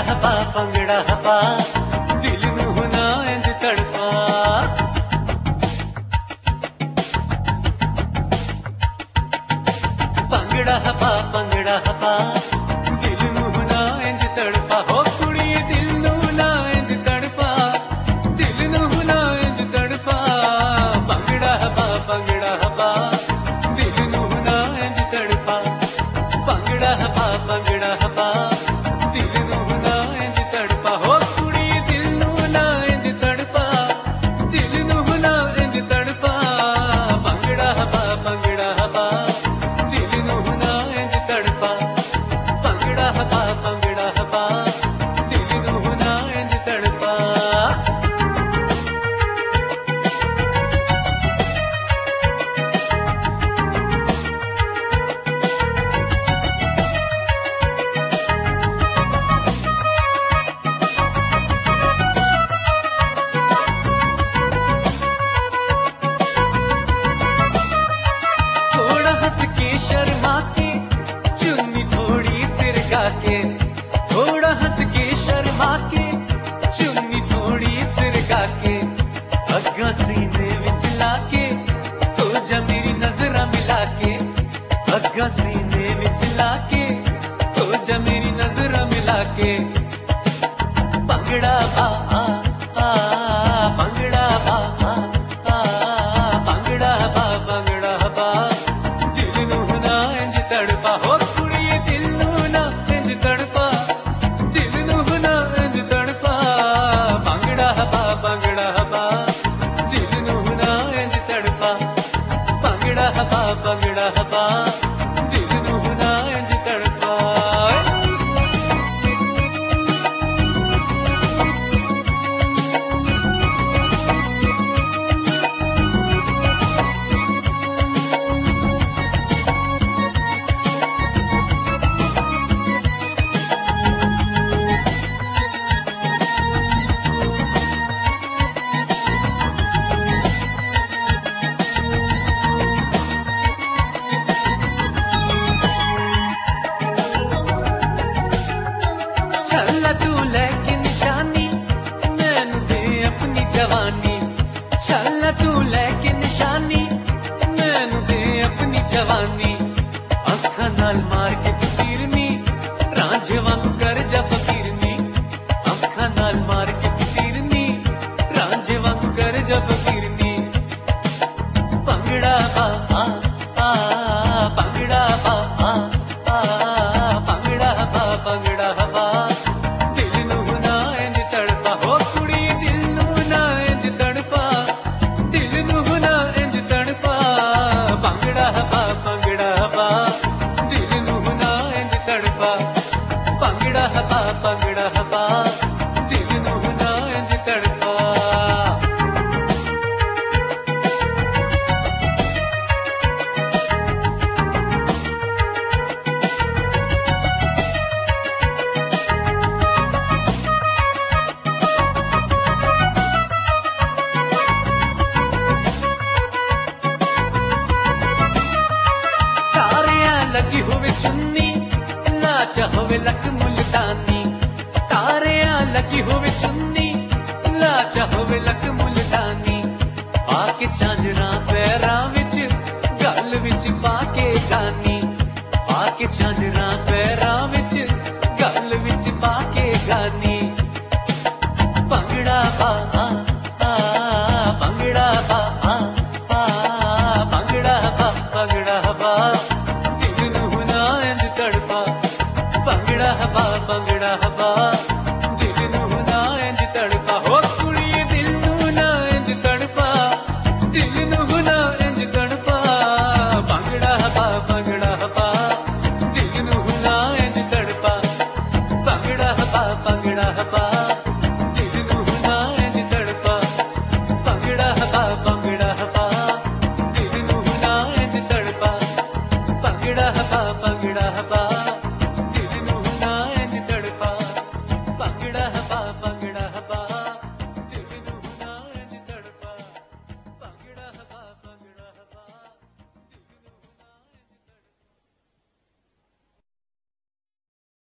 हपा पंगड़ा हपा दिल नू ना इंज तड़पा। पंगड़ा हपा दिल नू ना इंज तड़पा। हो कुड़ी दिल नू ना इंज तड़पा, दिल नू ना इंज तड़पा। पंगड़ा हपा दिल नू ना इंज तड़पा। पंगड़ा हपा दिल नू ना इंज तड़पा। हो कुड़ी दिल नू ना इंज तड़पा, दिल नू ना इंज तड़पा। पंगड़ा हपा दिल नू ना इंज तड़पा। पंगड़ा हपा दिल नू ना इंज तड़पा। थोड़ा हंस के शर्मा के चुन्नी थोड़ी सिरका के। थोड़ा हंस के शर्मा के चुन्नी थोड़ी सिरका के। अग्गा सीने विच लाके तो जा मेरी नजरा मिला के। अग्गा सीने विच लाके तो जा मेरी नजरा मिला के। पंगड़ा बा पंगड़ा बा पंगड़ा बा दिल नू ना इंज तड़पा। हो कुड़ी दिल नू ना इंज तड़पा, दिल नू ना इंज तड़पा। पंगड़ा बा दिल नू ना इंज तड़पा। पंगड़ा बा दिल नू ना इंज तड़पा। छल्ला तू लेके निशानी मैनू दे अपनी जवानी। छल्ला तू लेके निशानी मैनू दे अपनी जवानी। अखां नाल मार के फकीरनी रांझे वांगू कर जा फकीरनी। अखां नाल मार के फकीरनी रांझे वांगू कर जा फकीरनी। पंगड़ा बा पंगड़ा बा पंगड़ा बा दिल नू ना इंज तड़पा। हो कुड़ी दिल नू ना इंज तड़पा, दिल नू ना इंज तड़पा। पंगड़ा बा दिल नू ना इंज तड़पा। पंगड़ा बा दिल नू ना इंज तड़पा। तारियां लगी होवे चुन्नी लाचा होवे लक मुल्तानी। तारियां लगी होवे चुन्नी लाचा होवे लक मुल्तानी। पाके झांजरा पैरां विच गल विच पाके गानी। पाके झांजरा पैरां विच गल विच पाके गानी। पंगड़ा बा पंगड़ा बा पंगड़ा बा दिल नू ना इंज तड़पा। पंगड़ा बा